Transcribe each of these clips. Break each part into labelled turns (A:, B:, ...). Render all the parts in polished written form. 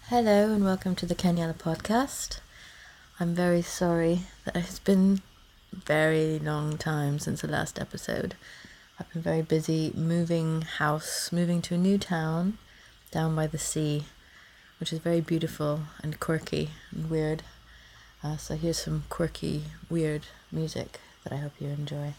A: Hello and welcome to the Kenyala podcast. I'm very sorry that it's been a very long time since the last episode. I've been very busy moving to a new town down by the sea, which is very beautiful and quirky and weird. So here's some quirky, weird music that I hope you enjoy.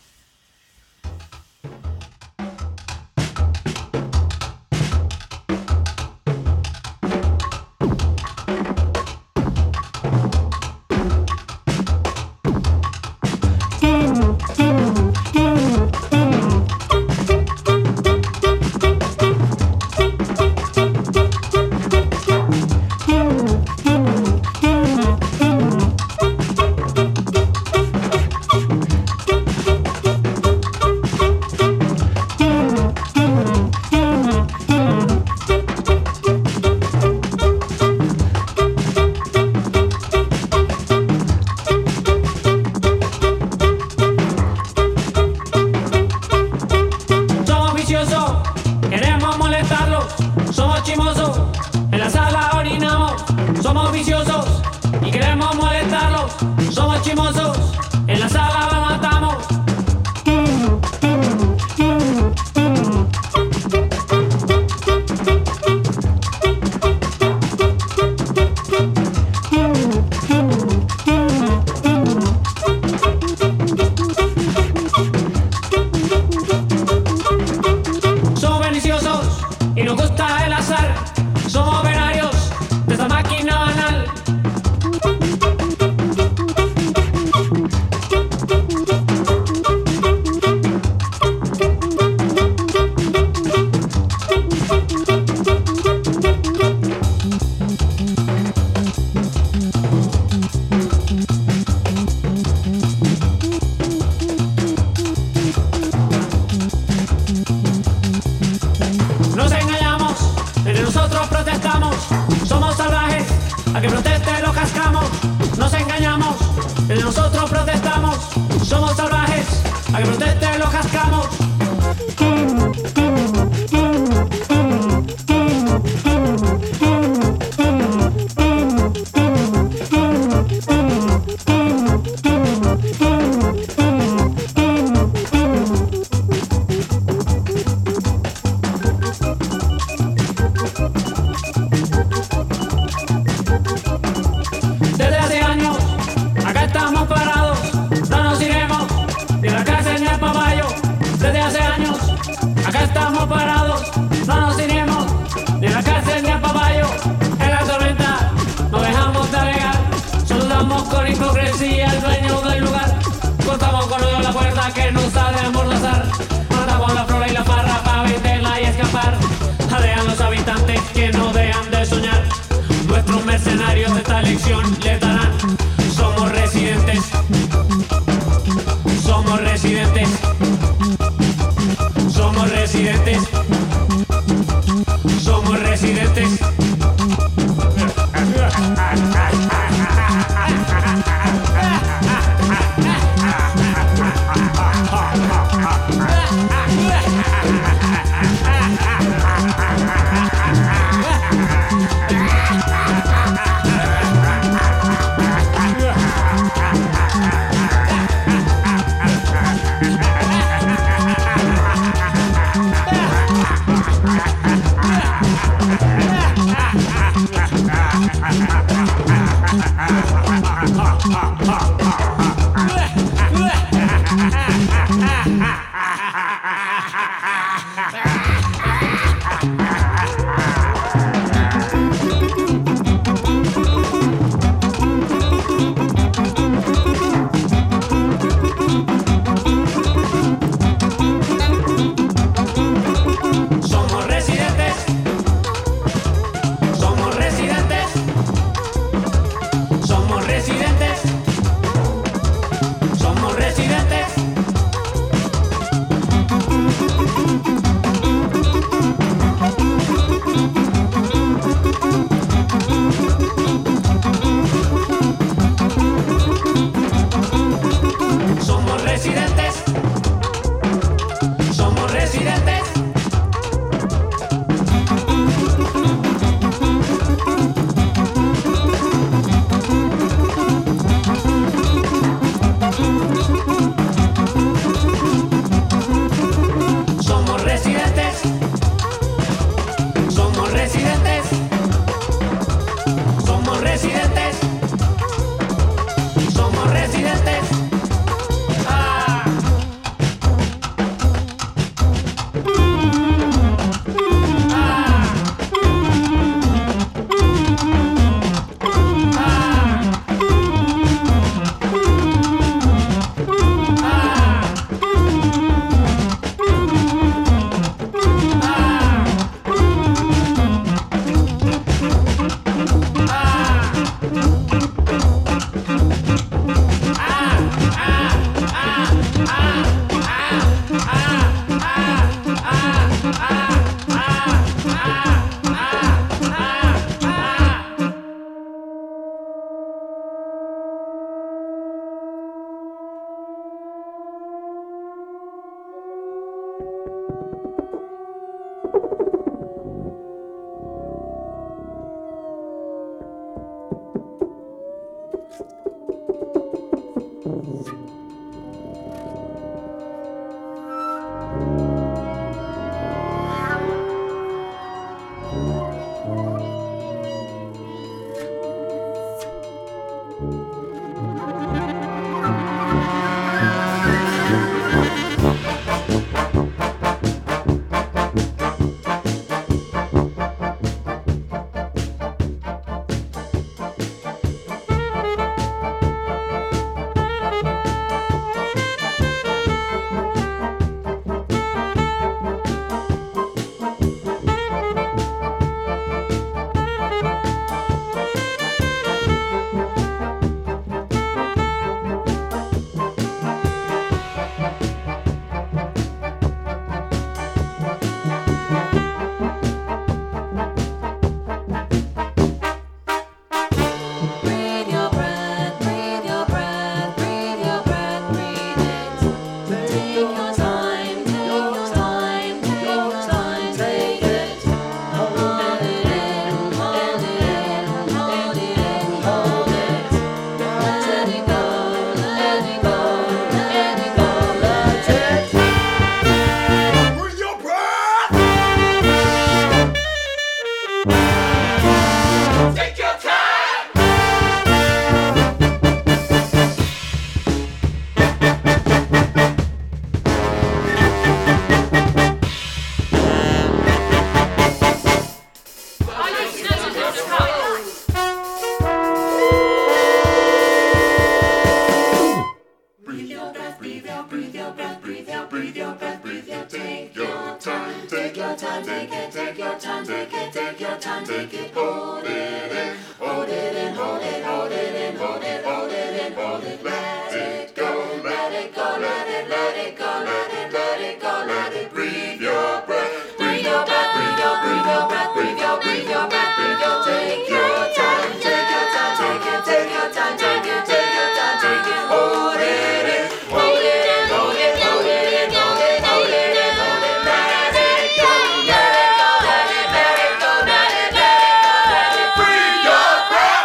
B: time, take it, take your time, take it, take your time, take it, hold it in, hold it in, hold it, hold it in, hold it, hold it in, hold it, let it go, let it go, let it, let it go, let it, let it go, let it, breathe your breath, breathe your breath, breathe your, breathe your breath, breathe your, breathe your breath, breathe your, take your time, take your time, take it, take your time, take it, take your time, take it, hold it in, hold it in, hold it, hold it in, hold it, hold it in, hold it, let it go, let it go, let it, let it go, let it, let it go, let it, breathe your breath.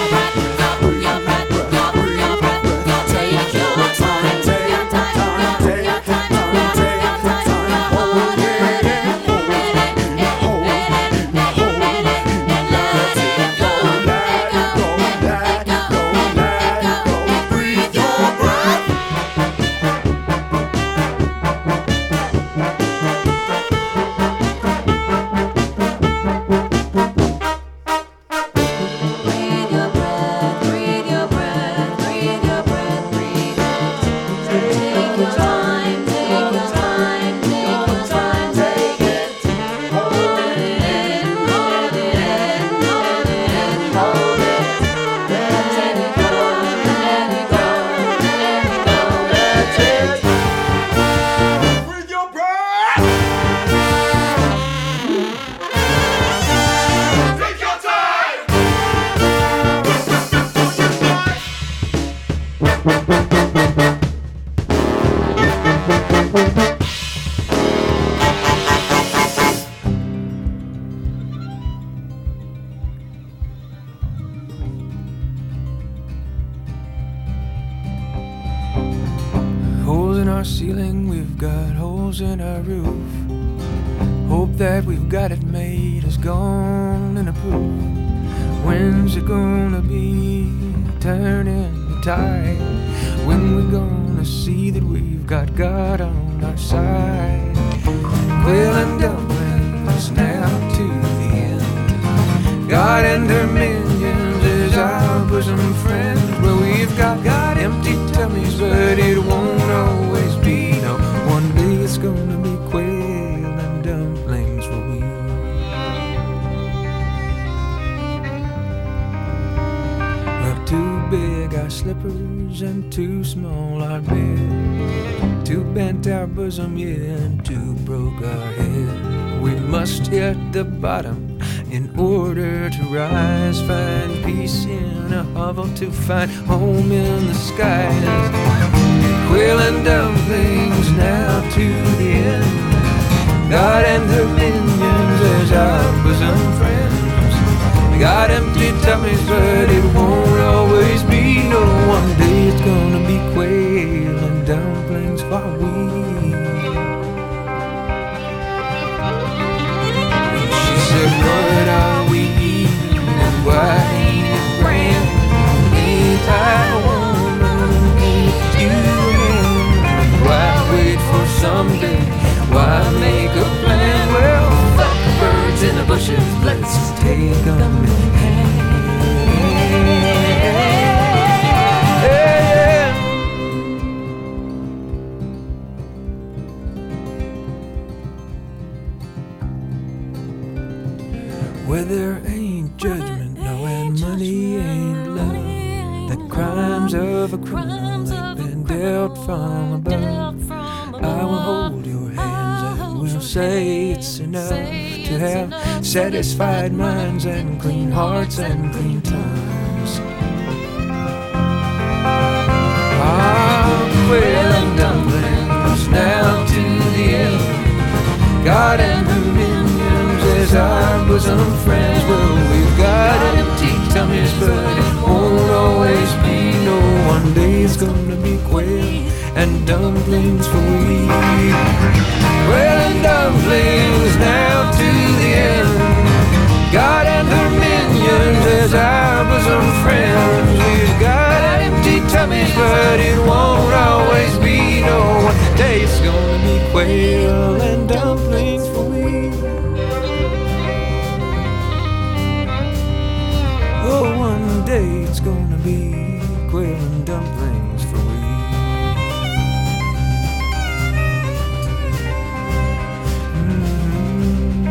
C: Holes in our ceiling, we've got holes in our roof. Hope that we've got it made is gone and approved. When's it gonna be turning the tide? When we gonna see that we've got God on our side? Quail and dumplings now to the end. God and her minions is our bosom friends. Well, we've got empty tummies, but it won't always be. No, one day it's gonna be quail and dumplings for we. Well, too big our slippers and too small our bed. Too bent our bosom, yeah, and too broke our head. We must hit the bottom in order to rise. Find peace in a hovel to find home in the skies. Quail and dumplings now to the end. God and her minions as our bosom friends. We got empty tummies, but it won't always be. No, one day it's gonna be quail and dumplings for we. She said, what are we eating and why ain't it brand? Ain't I a woman? Ain't you a man? Why wait for someday? Why make a plan? Well, fuck the birds in the bushes, let's take them in hand. Where there ain't judgment, no, and money ain't love. The crimes of a criminal, they've been dealt from above. I will hold your hands and we'll say it's enough to have satisfied minds and clean hearts and clean tongues. Ah, quail and dumplings now to the end. God and her minions as our bosom friends. Well, we've got empty tummies, but it won't always be. No, one day it's gonna be quail and dumplings for we. Quail and dumplings now to the end. God and her minions as our bosom friends. We've got empty tummies, but it won't always be. No, one day it's gonna be quail and dumplings for we. Oh, one day it's gonna be quail and dumplings for we. Mm-hmm.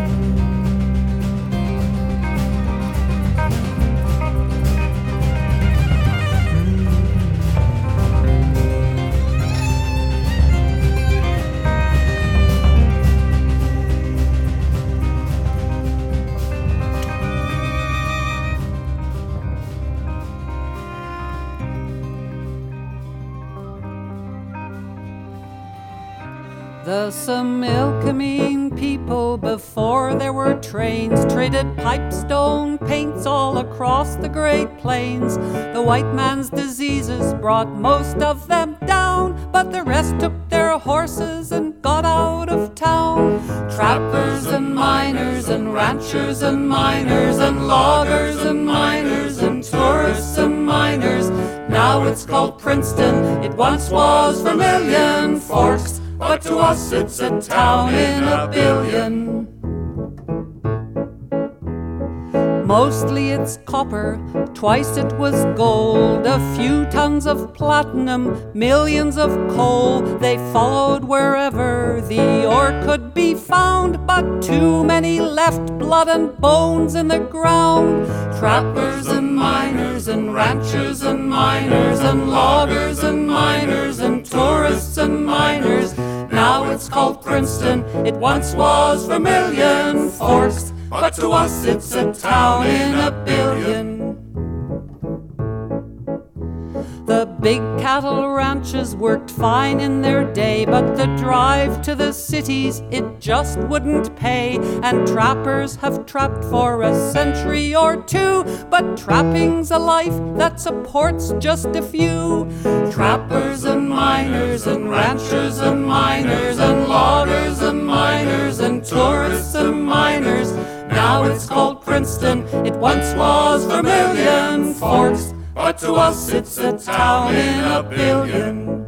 D: The Similkameen people, before there were trains, traded pipestone paints all across the Great Plains. The white man's diseases brought most of them down, but the rest took their horses and got out of town. Trappers and miners and ranchers and miners and loggers and miners and tourists and miners. Now it's called Princeton, it once was Vermilion Forks, but to us it's a town in a billion. Mostly it's copper, twice it was gold, a few tons of platinum, millions of coal. They followed wherever the ore could be found, but too many left blood and bones in the ground. Trappers and miners and ranchers and miners and loggers and miners and tourists and miners. Now it's called Princeton, it once was Vermilion Forks, but to us it's a town in a billion. The big cattle ranches worked fine in their day, but the drive to the cities, it just wouldn't pay. And trappers have trapped for a century or two, but trapping's a life that supports just a few. Trappers and miners and ranchers and miners and loggers and miners and tourists and miners. Now it's called Princeton, it once was Vermilion Forks, but to us it's a town in a billion.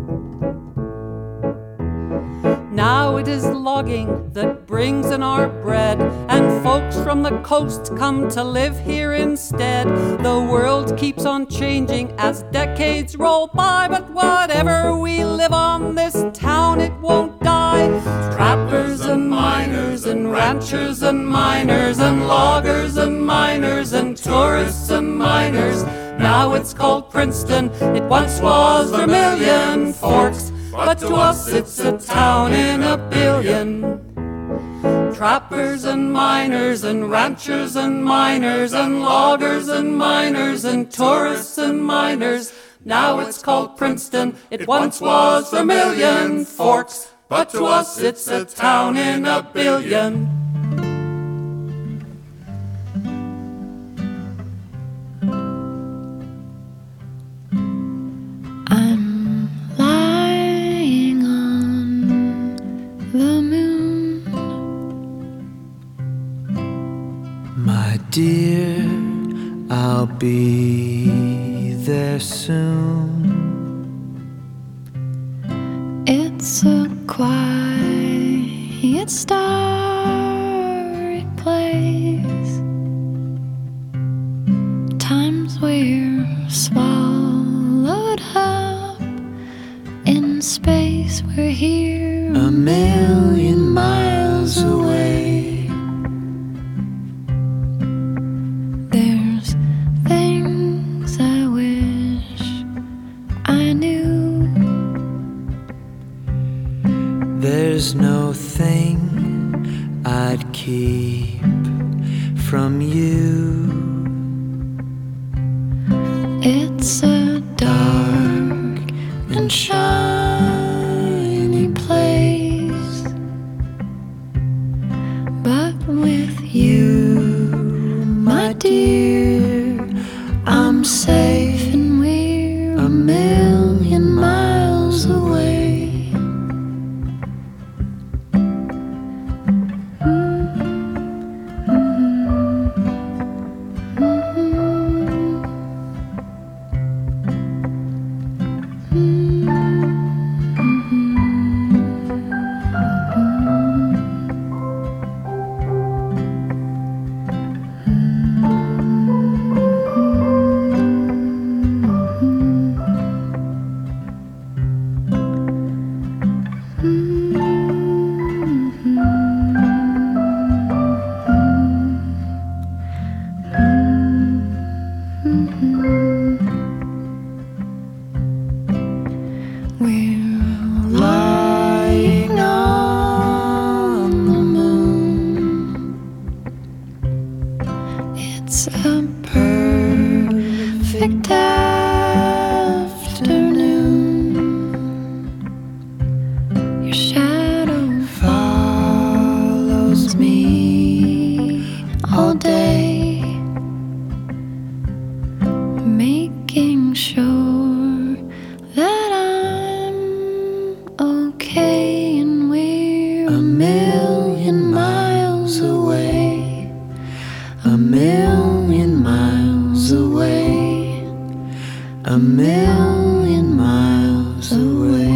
D: Now it is logging that brings in our bread, and folks from the coast come to live here instead. The world keeps on changing as decades roll by, but whatever we live on this town, it won't die. Trappers and miners and ranchers and miners and loggers and miners and tourists and miners. Now it's called Princeton, it once was Vermilion Forks, but to us it's a town in a billion. Trappers and miners and ranchers and miners and loggers and miners and tourists and miners. Now it's called Princeton, it once was Vermilion Forks, but to us it's a town in a billion.
E: I'm lying on the moon,
C: My dear, I'll be there soon.
E: it's a quiet, starry place. Times we're swallowed up in space, we're here
C: A million miles away.
E: There's things I wish I knew.
C: There's no thing I'd keep from you.
E: It's a dark and shiny place, but with you, my dear, I'm safe and we're a million miles away. We're lying on the moon. It's a perfect afternoon. Your shadow a million miles away.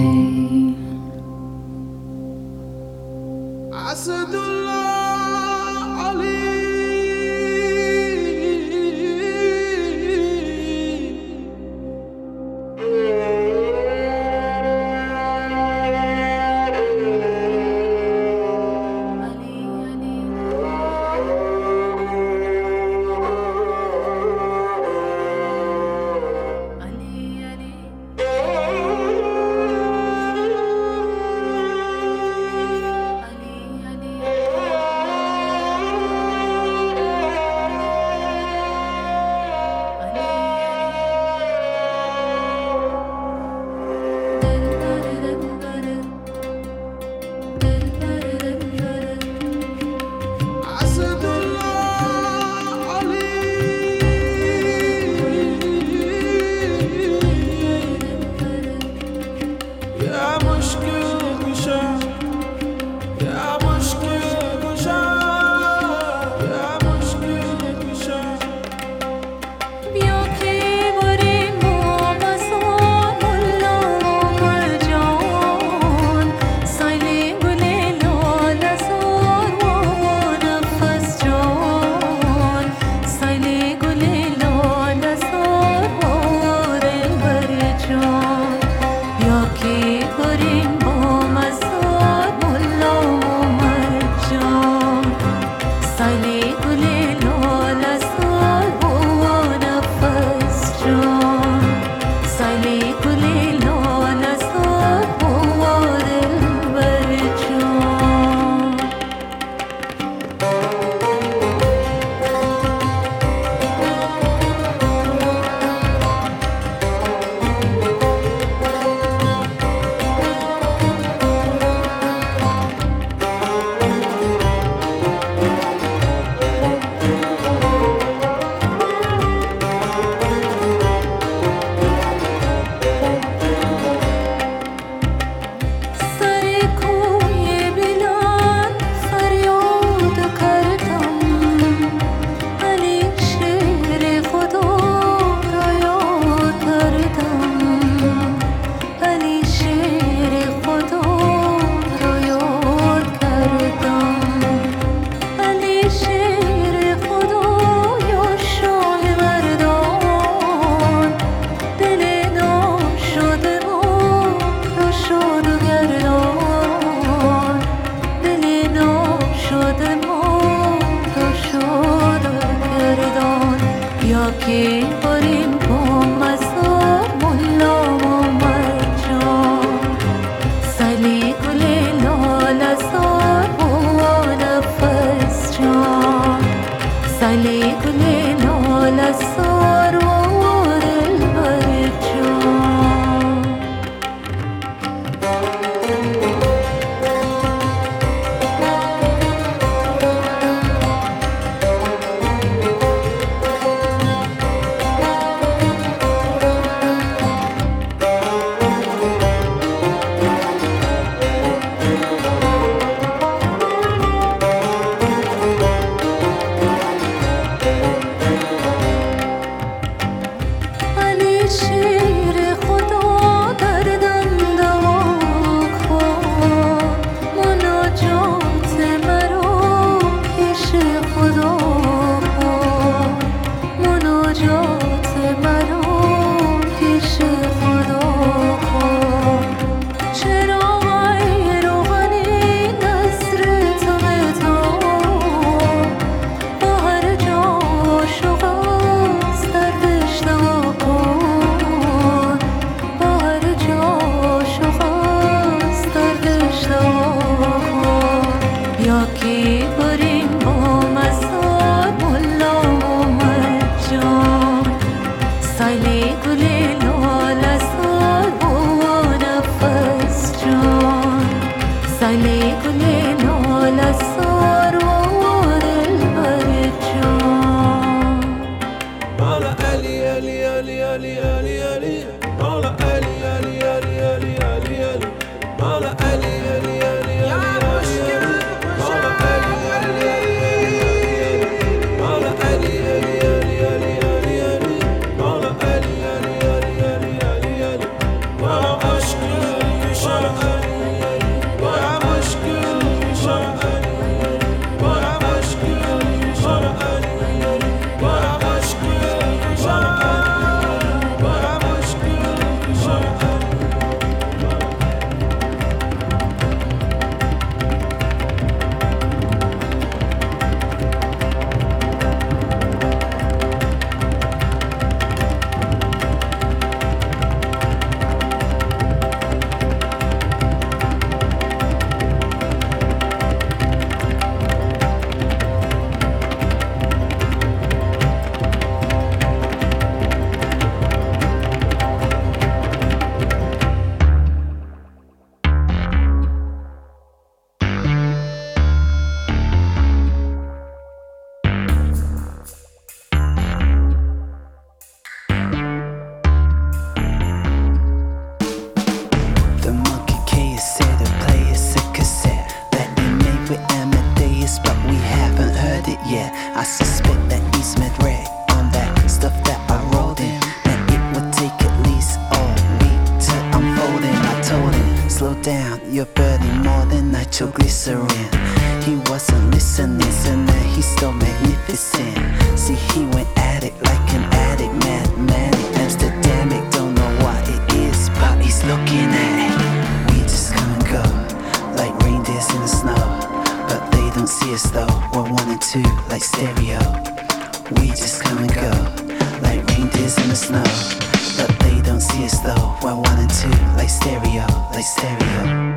F: you're burning more than nitroglycerin. He wasn't listening, so now he's still magnificent. See, he went at it like an addict, manic. Amsterdamic, don't know what it is, but he's looking at it. We just come and go, like reindeers in the snow. But they don't see us though, we're one and two, like stereo. We just come and go, like reindeers in the snow. But they don't see us though, we're one and two, like stereo, like stereo.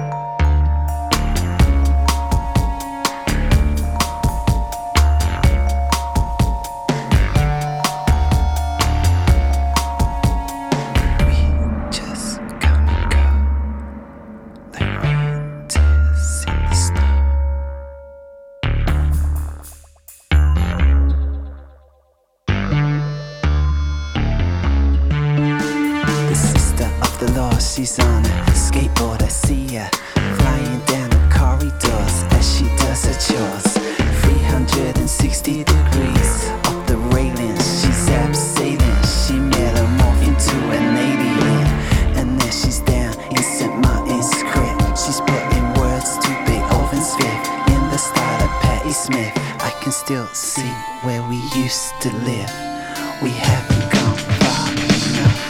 F: She's on a skateboard, I see her flying down the corridors as she does her chores. 360 degrees up the railings, she's abseiling. She metamorphed into an alien, and now she's down in St. Martin's Crypt. She's putting words to Beethoven's Fifth in the style of Patti Smith. I can still see where we used to live. We haven't gone far enough.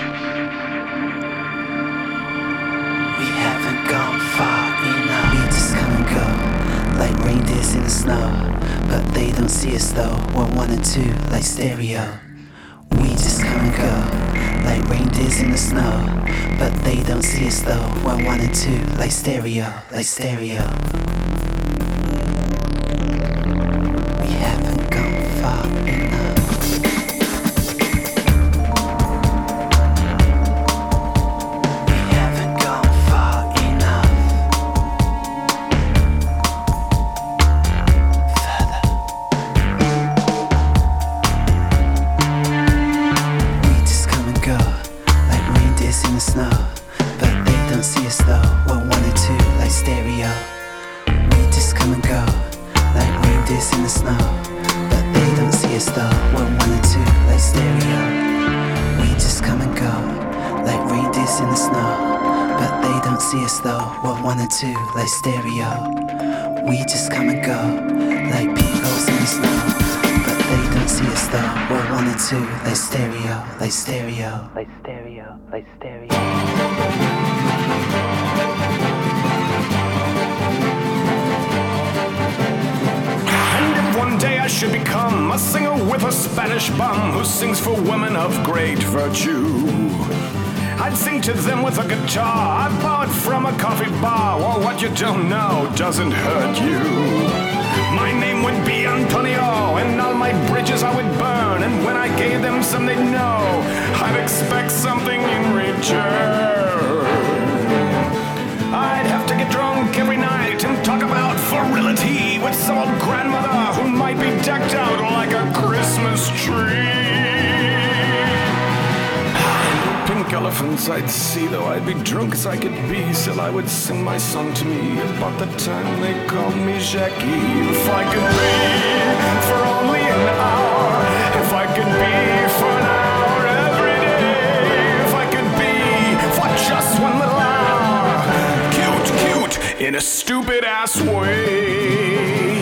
F: Gone far enough. We just come and go, like reindeers in the snow. But they don't see us though, we're one and two, like stereo. We just come and go, like reindeers in the snow. But they don't see us though, we're one and two, like stereo, like stereo. We haven't gone far enough. Two, like stereo. We just come and go, like peoples in the snow. But they don't see us though, we're one and two, like stereo, like stereo, like stereo, like stereo.
G: And if one day I should become a singer with a Spanish bum who sings for women of great virtue, I'd sing to them with a guitar I bought from a coffee bar. Well, what you don't know doesn't hurt you. My name would be Antonio, and all my bridges I would burn. And when I gave them some they'd know, I'd expect something in return. I'd have to get drunk every night and talk about virility with some old grandmother who might be decked out like a Christmas tree. Pink elephants I'd see, though I'd be drunk as I could be. Still I would sing my song to me about the time they called me Jackie. If I could be for only an hour, if I could be for an hour every day, if I could be for just one little hour, cute in a stupid ass way.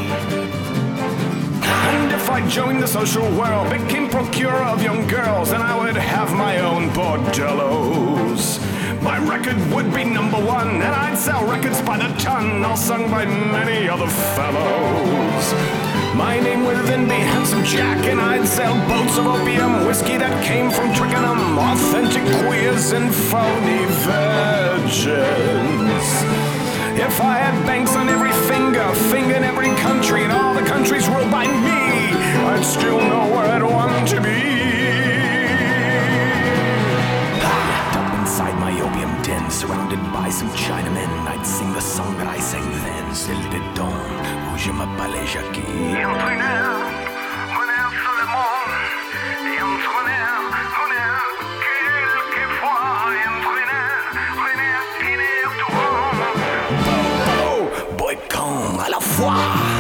G: And if I joined the social world, became procurer of young girls, then I would have my own bordellos. My record would be #1, and I'd sell records by the ton, all sung by many other fellows. My name would then be Handsome Jack, and I'd sell boats of opium, whiskey that came from Twickenham, authentic queers and phony virgins. If I had banks on every finger in every country, and all the countries ruled by me, I'd still know where I'd want to be. Up inside my opium den, surrounded by some Chinamen, I'd sing the song that I sang then. C'est le temps où je m'appelais Jackie. À la fois.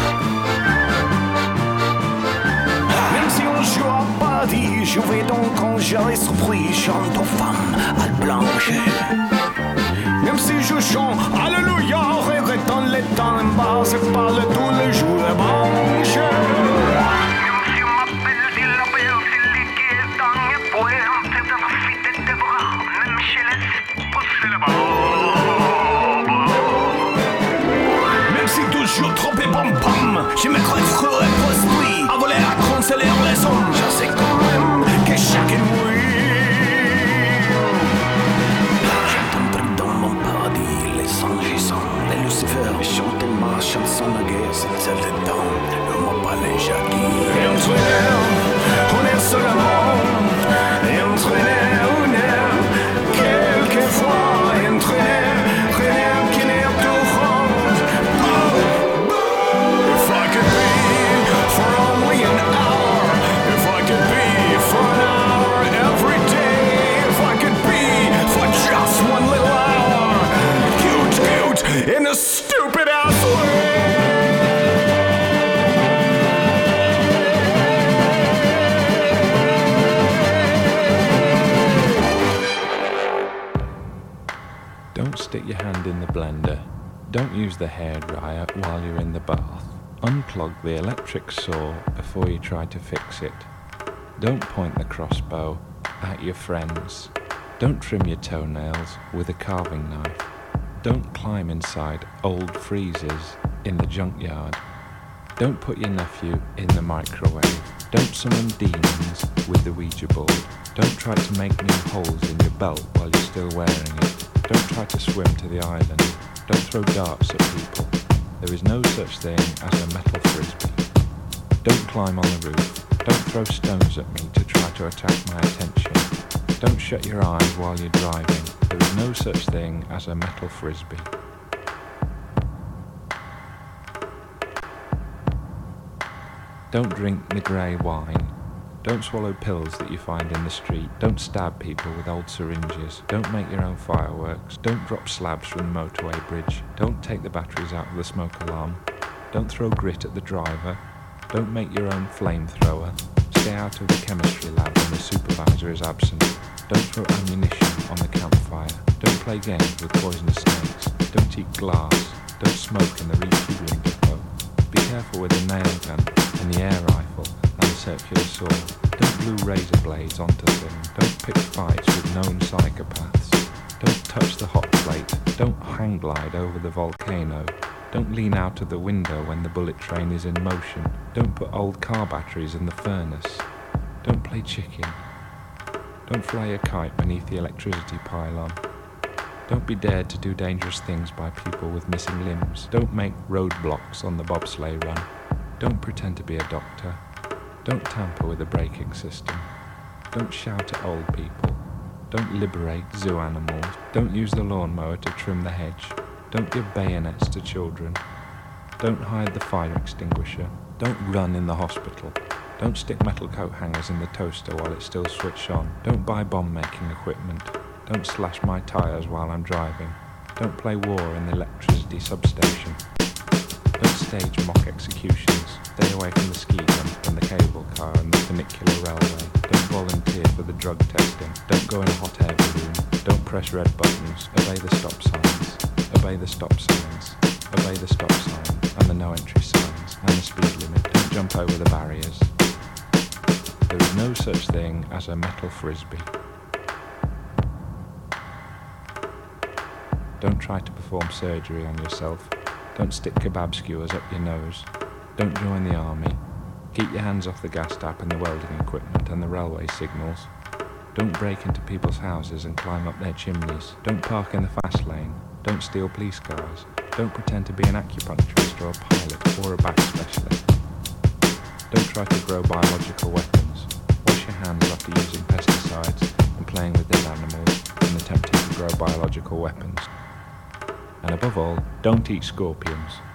G: Même si on joue à Paris, je vais donc en gérer surpris, chante aux femmes à blanche. même si je chante Alléluia, regrettant les temps en bas, c'est pas le tous les jours la branche. Même si toujours trop et pom pom, je me crois frère et prosperit, à voler à consoler les hommes, je sais quand même que chacun oui. J'entends dans mon paradis les anges et sang, les lucifères chantent ma chanson de guerre, c'est celle de temps, le mot pas les jacquis. Et entre nous, on est seulement, et entre nous, on est quelquefois, entre nous, rien qui n'est tout rond. If I could be for only an hour, if I could be for an hour every day, if I could be for just one little hour, cute in a stupid ass way.
C: Don't stick your hand in the blender. Don't use the hairdryer while you're in the bath. Unplug the electric saw before you try to fix it. Don't point the crossbow at your friends. Don't trim your toenails with a carving knife. Don't climb inside old freezers in the junkyard. Don't put your nephew in the microwave. Don't summon demons with the Ouija board. Don't try to make new holes in your belt while you're still wearing it. Don't try to swim to the island. Don't throw darts at people. There is no such thing as a metal frisbee. Don't climb on the roof. Don't throw stones at me to try to attract my attention. Don't shut your eyes while you're driving. There is no such thing as a metal frisbee. Don't drink the grey wine. Don't swallow pills that you find in the street. Don't stab people with old syringes. Don't make your own fireworks. Don't drop slabs from the motorway bridge. Don't take the batteries out of the smoke alarm. Don't throw grit at the driver. Don't make your own flamethrower. Stay out of the chemistry lab when the supervisor is absent. Don't throw ammunition on the campfire. Don't play games with poisonous snakes. Don't eat glass. Don't smoke in the refueling depot. Be careful with the nail gun and the air rifle and the circular saw. Don't glue razor blades onto things. Don't pick fights with known psychopaths. Don't touch the hot plate. Don't hang glide over the volcano. Don't lean out of the window when the bullet train is in motion. Don't put old car batteries in the furnace. Don't play chicken. Don't fly a kite beneath the electricity pylon. Don't be dared to do dangerous things by people with missing limbs. Don't make roadblocks on the bobsleigh run. Don't pretend to be a doctor. Don't tamper with the braking system. Don't shout at old people. Don't liberate zoo animals. Don't use the lawnmower to trim the hedge. Don't give bayonets to children. Don't hide the fire extinguisher. Don't run in the hospital. Don't stick metal coat hangers in the toaster while it's still switched on. Don't buy bomb-making equipment. Don't slash my tyres while I'm driving. Don't play war in the electricity substation. Don't stage mock executions. Stay away from the ski jump and the cable car and the funicular railway. Don't volunteer for the drug testing. Don't go in a hot air balloon. Don't press red buttons. Obey the stop signs. Obey the stop signs. Obey the stop sign and the no entry signs and the speed limit. Don't jump over the barriers. There is no such thing as a metal frisbee. Don't try to perform surgery on yourself. Don't stick kebab skewers up your nose. Don't join the army. Keep your hands off the gas tap and the welding equipment and the railway signals. Don't break into people's houses and climb up their chimneys. Don't park in the fast lane. Don't steal police cars. Don't pretend to be an acupuncturist or a pilot or a back specialist. Don't try to grow biological weapons. Wash your hands after using pesticides and playing with dead animals and attempting to grow biological weapons. And above all, don't eat scorpions.